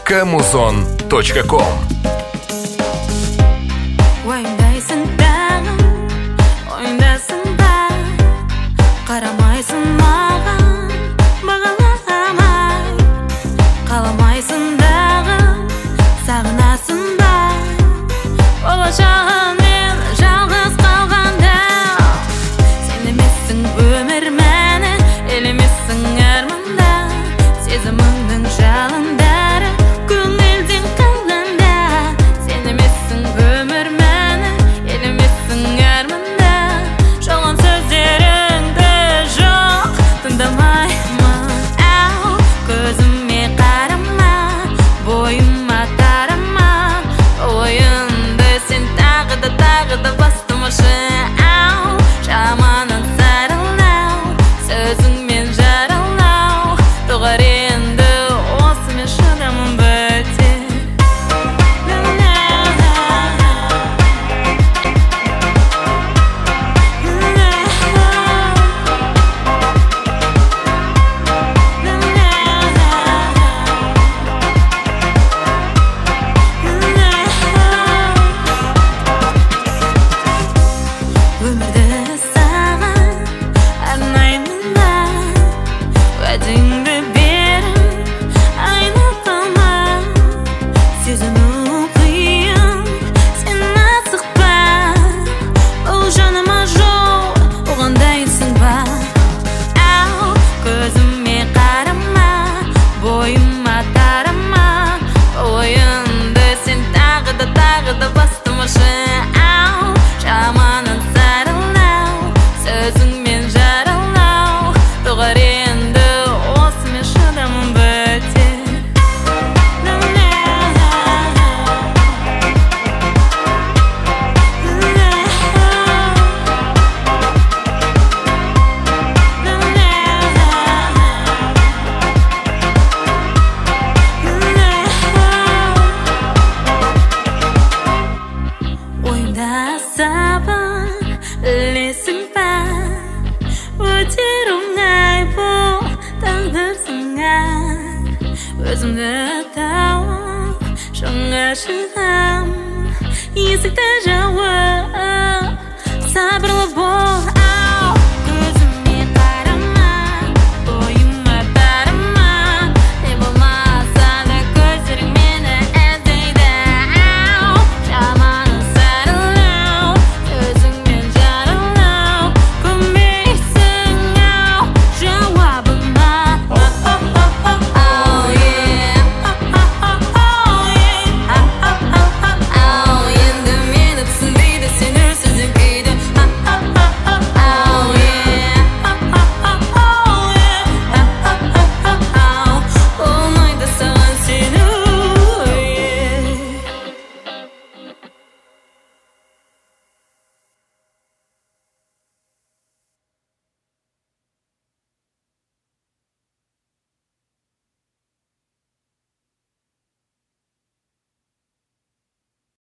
www.kamuzon.com. Oyundasın da, qaramaysın mаған, бағаламай, қаламайсың дағы, сағынасың ба, болашағын мен жалғыз қалғанда. Сен емессің өмір мәні, елемессің арманда, сезіміңнің жалындары көңілден қалғанда. Сен емессің өмір мәні, елемессің арманда, жалған сөздеріңді жоқ тыңдамаймын. Ау, көзіме қарама, бойыма тарама, ойынды сен тағы да бастамашы. Ау, жаманын сарылау, сөзіңмен жаралау, доғар енді осымен шыдамым бітер. Өмірді саған арнаймын да, уәдеңді беріп айнытпама. Сезіну қиын, сен асықпа, бұл жаныма жол, оған дайынсың ба? Ау, көзіме қарама, бойыма тарама, ойынды сен тағы да бастамашы. Ау, жаманын сарылау, сөзіңмен жаралау, доғар енді осымен шыдамым бітер. Ойымда сабын ілесің ба, өтер оңай бұл тағдырсыңа. Өзімді тауып шыңға шығам, есікті жауып сабырлы бол.